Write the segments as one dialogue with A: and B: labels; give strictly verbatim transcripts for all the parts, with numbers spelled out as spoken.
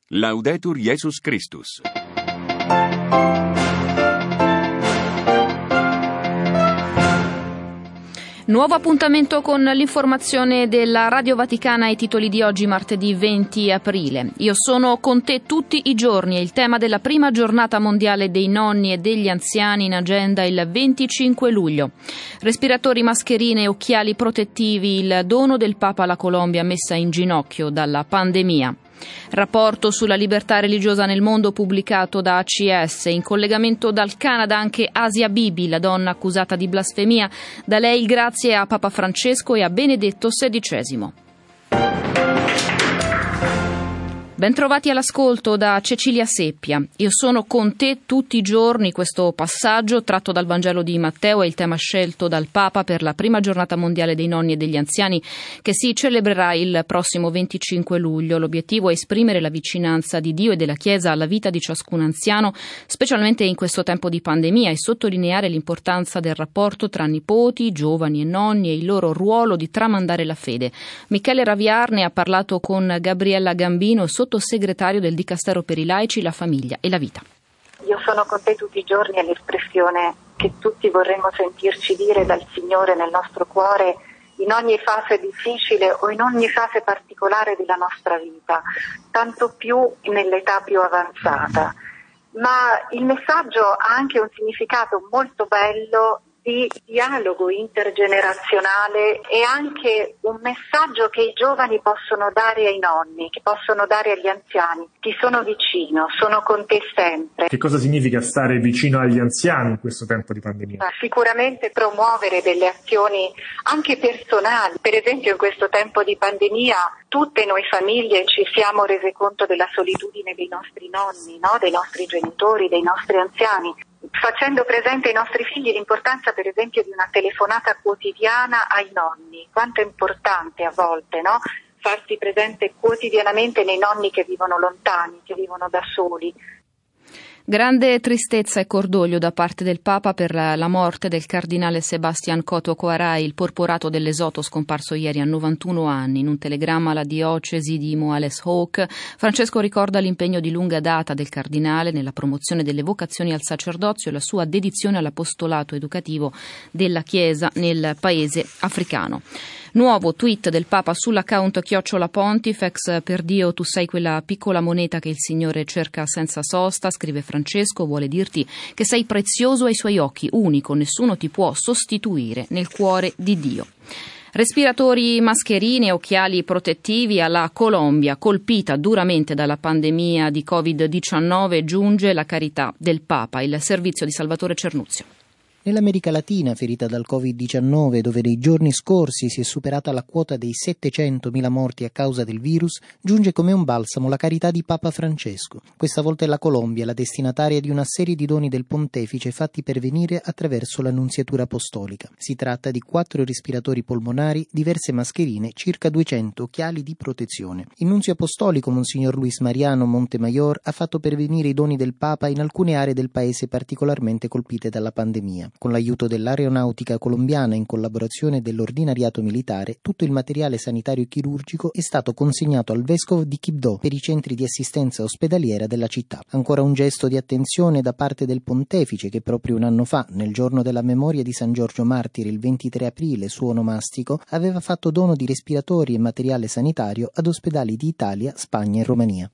A: Laudetur Jesus Christus.
B: Nuovo appuntamento con l'informazione della Radio Vaticana ai titoli di oggi, martedì venti aprile. Io sono con te tutti i giorni, è il tema della prima giornata mondiale dei nonni e degli anziani in agenda il venticinque luglio. Respiratori, mascherine e occhiali protettivi, il dono del Papa alla Colombia messa in ginocchio dalla pandemia. Rapporto sulla libertà religiosa nel mondo pubblicato da A C S. In collegamento dal Canada anche Asia Bibi, la donna accusata di blasfemia. Da lei il grazie a Papa Francesco e a Benedetto sedicesimo. Bentrovati all'ascolto da Cecilia Seppia. Io sono con te tutti i giorni. Questo passaggio tratto dal Vangelo di Matteo è il tema scelto dal Papa per la prima giornata mondiale dei nonni e degli anziani che si celebrerà il prossimo venticinque luglio. L'obiettivo è esprimere la vicinanza di Dio e della Chiesa alla vita di ciascun anziano, specialmente in questo tempo di pandemia, e sottolineare l'importanza del rapporto tra nipoti, giovani e nonni e il loro ruolo di tramandare la fede. Michele Raviarne ha parlato con Gabriella Gambino, sottosegretario del Dicastero per i laici, la famiglia e la vita.
C: Io sono con te tutti i giorni è l'espressione che tutti vorremmo sentirci dire dal Signore nel nostro cuore in ogni fase difficile o in ogni fase particolare della nostra vita, tanto più nell'età più avanzata. Ma il messaggio ha anche un significato molto bello di dialogo intergenerazionale e anche un messaggio che i giovani possono dare ai nonni, che possono dare agli anziani. Ti sono vicino, sono con te sempre.
D: Che cosa significa stare vicino agli anziani in questo tempo di pandemia?
C: Sicuramente promuovere delle azioni anche personali. Per esempio in questo tempo di pandemia tutte noi famiglie ci siamo rese conto della solitudine dei nostri nonni, no? Dei nostri genitori, dei nostri anziani, facendo presente ai nostri figli l'importanza per esempio di una telefonata quotidiana ai nonni. Quanto è importante a volte, no? Farsi presente quotidianamente nei nonni che vivono lontani, che vivono da soli.
B: Grande tristezza e cordoglio da parte del Papa per la morte del cardinale Sebastián Coto Coaray, il porporato dell'Esoto scomparso ieri a novantuno anni. In un telegramma alla diocesi di Moales Hawk, Francesco ricorda l'impegno di lunga data del cardinale nella promozione delle vocazioni al sacerdozio e la sua dedizione all'apostolato educativo della Chiesa nel paese africano. Nuovo tweet del Papa sull'account chiocciola Pontifex: per Dio tu sei quella piccola moneta che il Signore cerca senza sosta, scrive Francesco, vuole dirti che sei prezioso ai suoi occhi, unico, nessuno ti può sostituire nel cuore di Dio. Respiratori, mascherine, occhiali protettivi alla Colombia, colpita duramente dalla pandemia di covid diciannove, giunge la carità del Papa, il servizio di Salvatore Cernuzio.
E: Nell'America Latina, ferita dal covid diciannove, dove nei giorni scorsi si è superata la quota dei settecentomila morti a causa del virus, giunge come un balsamo la carità di Papa Francesco. Questa volta è la Colombia la destinataria di una serie di doni del pontefice fatti pervenire attraverso l'annunziatura apostolica. Si tratta di quattro respiratori polmonari, diverse mascherine, circa duecento occhiali di protezione. Il nunzio apostolico Monsignor Luis Mariano Montemayor ha fatto pervenire i doni del Papa in alcune aree del paese particolarmente colpite dalla pandemia. Con l'aiuto dell'aeronautica colombiana in collaborazione dell'ordinariato militare, tutto il materiale sanitario e chirurgico è stato consegnato al vescovo di Quibdó per i centri di assistenza ospedaliera della città. Ancora un gesto di attenzione da parte del pontefice che proprio un anno fa, nel giorno della memoria di San Giorgio Martire, il ventitré aprile, suo onomastico, aveva fatto dono di respiratori e materiale sanitario ad ospedali di Italia, Spagna e Romania.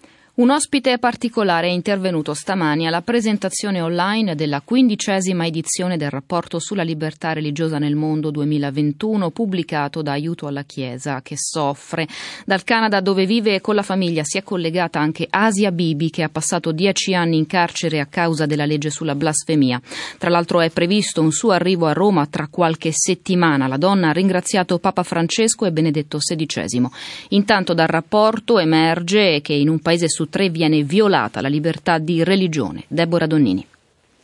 B: Un ospite particolare è intervenuto stamani alla presentazione online della quindicesima edizione del rapporto sulla libertà religiosa nel mondo duemilaventuno, pubblicato da Aiuto alla Chiesa che soffre. Dal Canada, dove vive con la famiglia, si è collegata anche Asia Bibi, che ha passato dieci anni in carcere a causa della legge sulla blasfemia. Tra l'altro è previsto un suo arrivo a Roma tra qualche settimana. La donna ha ringraziato Papa Francesco e Benedetto sedicesimo. Intanto dal rapporto emerge che in un paese su tre viene violata la libertà di religione. Deborah Donnini.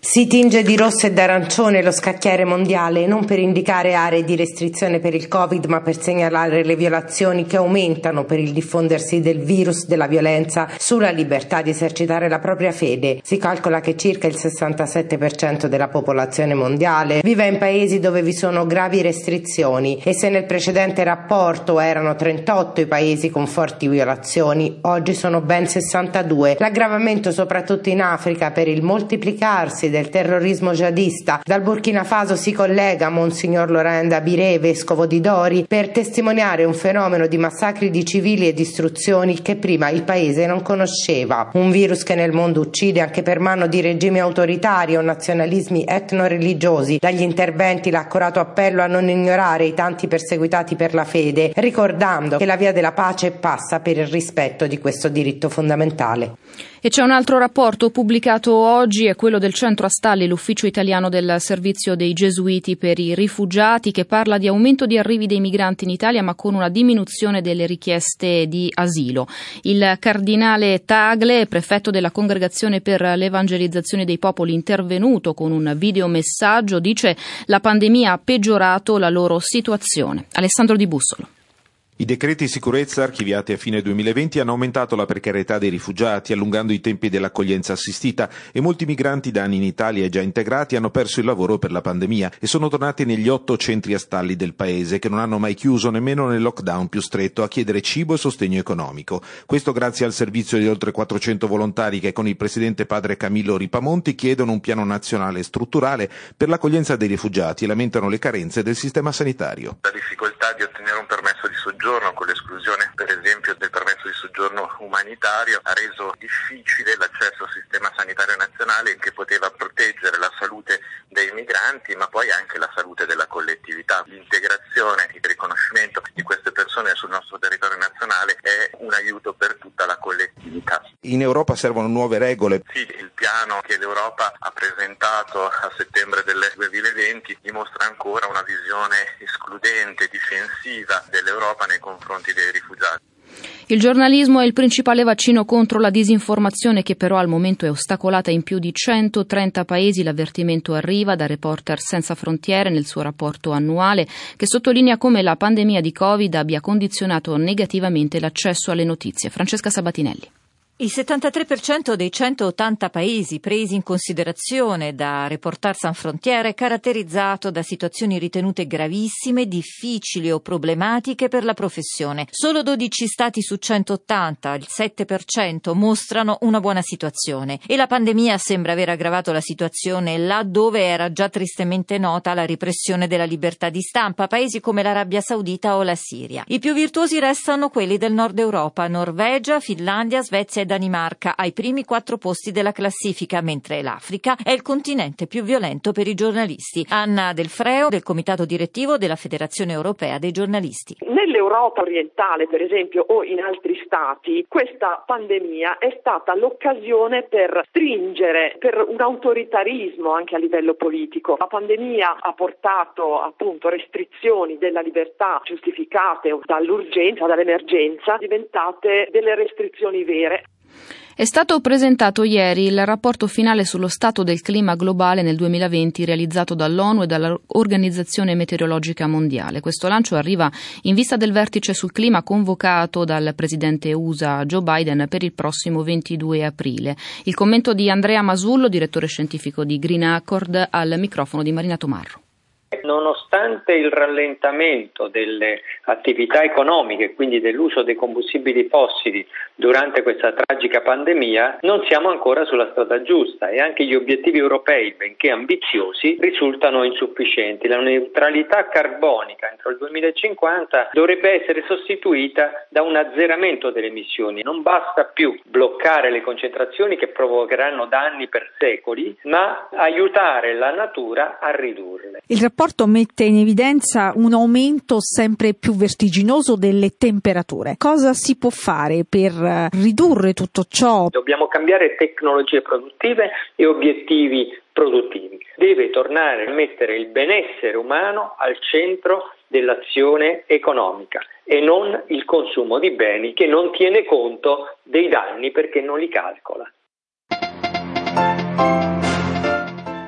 F: Si tinge di rosso e d'arancione lo scacchiere mondiale, non per indicare aree di restrizione per il Covid, ma per segnalare le violazioni che aumentano per il diffondersi del virus della violenza sulla libertà di esercitare la propria fede. Si calcola che circa il sessantasette per cento della popolazione mondiale vive in paesi dove vi sono gravi restrizioni, e se nel precedente rapporto erano trentotto i paesi con forti violazioni, oggi sono ben sessantadue. L'aggravamento soprattutto in Africa per il moltiplicarsi del terrorismo jihadista. Dal Burkina Faso si collega Monsignor Laurent Dabiré, vescovo di Dori, per testimoniare un fenomeno di massacri di civili e distruzioni che prima il paese non conosceva. Un virus che nel mondo uccide anche per mano di regimi autoritari o nazionalismi etno-religiosi. Dagli interventi l'accorato appello a non ignorare i tanti perseguitati per la fede, ricordando che la via della pace passa per il rispetto di questo diritto fondamentale.
B: E c'è un altro rapporto pubblicato oggi, è quello del Centro Astalli, l'ufficio italiano del servizio dei Gesuiti per i rifugiati, che parla di aumento di arrivi dei migranti in Italia, ma con una diminuzione delle richieste di asilo. Il cardinale Tagle, prefetto della Congregazione per l'Evangelizzazione dei Popoli, intervenuto con un videomessaggio, dice: la pandemia ha peggiorato la loro situazione. Alessandro Di Bussolo.
A: I decreti sicurezza archiviati a fine duemilaventi hanno aumentato la precarietà dei rifugiati, allungando i tempi dell'accoglienza assistita, e molti migranti da anni in Italia e già integrati hanno perso il lavoro per la pandemia e sono tornati negli otto centri astalli del paese, che non hanno mai chiuso nemmeno nel lockdown più stretto, a chiedere cibo e sostegno economico. Questo grazie al servizio di oltre quattrocento volontari che con il presidente padre Camillo Ripamonti chiedono un piano nazionale strutturale per l'accoglienza dei rifugiati e lamentano le carenze del sistema sanitario.
G: La difficoltà di ottenere un permesso di soggiorno con l'esclusione per esempio del permesso di soggiorno umanitario ha reso difficile l'accesso al sistema sanitario nazionale, che poteva proteggere la salute dei migranti ma poi anche la salute della collettività. L'integrazione e il riconoscimento di queste persone sul nostro territorio nazionale è un aiuto per tutta la collettività.
A: In Europa servono nuove regole.
G: Sì, il piano che l'Europa ha presentato a settembre del duemilaventi dimostra ancora una visione escludente, difensiva dell'Europa nei confronti dei rifugiati.
B: Il giornalismo è il principale vaccino contro la disinformazione, che però al momento è ostacolata in più di centotrenta paesi. L'avvertimento arriva da Reporter Senza Frontiere nel suo rapporto annuale, che sottolinea come la pandemia di Covid abbia condizionato negativamente l'accesso alle notizie. Francesca Sabatinelli.
H: Il settantatré per cento dei centottanta paesi presi in considerazione da Reporter Sans Frontiere è caratterizzato da situazioni ritenute gravissime, difficili o problematiche per la professione. Solo dodici stati su centottanta, il sette per cento, mostrano una buona situazione, e la pandemia sembra aver aggravato la situazione là dove era già tristemente nota la repressione della libertà di stampa, paesi come l'Arabia Saudita o la Siria. I più virtuosi restano quelli del nord Europa: Norvegia, Finlandia, Svezia e Danimarca ai primi quattro posti della classifica, mentre l'Africa è il continente più violento per i giornalisti. Anna Del Freo, del comitato direttivo della Federazione Europea dei Giornalisti.
I: Nell'Europa orientale, per esempio, o in altri stati, questa pandemia è stata l'occasione per stringere, per un autoritarismo anche a livello politico. La pandemia ha portato appunto restrizioni della libertà giustificate dall'urgenza, dall'emergenza, diventate delle restrizioni vere.
B: È stato presentato ieri il rapporto finale sullo stato del clima globale nel duemilaventi, realizzato dall'ONU e dall'Organizzazione Meteorologica Mondiale. Questo lancio arriva in vista del vertice sul clima convocato dal presidente U S A Joe Biden per il prossimo ventidue aprile. Il commento di Andrea Masullo, direttore scientifico di Green Accord, al microfono di Marina Tomarro.
J: Nonostante il rallentamento delle attività economiche, quindi dell'uso dei combustibili fossili durante questa tragica pandemia, non siamo ancora sulla strada giusta, e anche gli obiettivi europei, benché ambiziosi, risultano insufficienti. La neutralità carbonica entro il duemilacinquanta dovrebbe essere sostituita da un azzeramento delle emissioni. Non basta più bloccare le concentrazioni che provocheranno danni per secoli, ma aiutare la natura a ridurle.
K: Il rapporto mette in evidenza un aumento sempre più vertiginoso delle temperature. Cosa si può fare per ridurre tutto ciò?
J: Dobbiamo cambiare tecnologie produttive e obiettivi produttivi. Deve tornare a mettere il benessere umano al centro dell'azione economica e non il consumo di beni che non tiene conto dei danni perché non li calcola.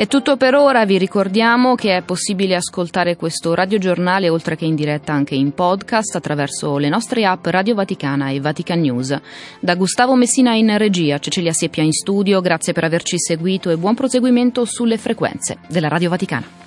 B: È tutto per ora, vi ricordiamo che è possibile ascoltare questo radiogiornale oltre che in diretta anche in podcast attraverso le nostre app Radio Vaticana e Vatican News. Da Gustavo Messina in regia, Cecilia Seppia in studio, grazie per averci seguito e buon proseguimento sulle frequenze della Radio Vaticana.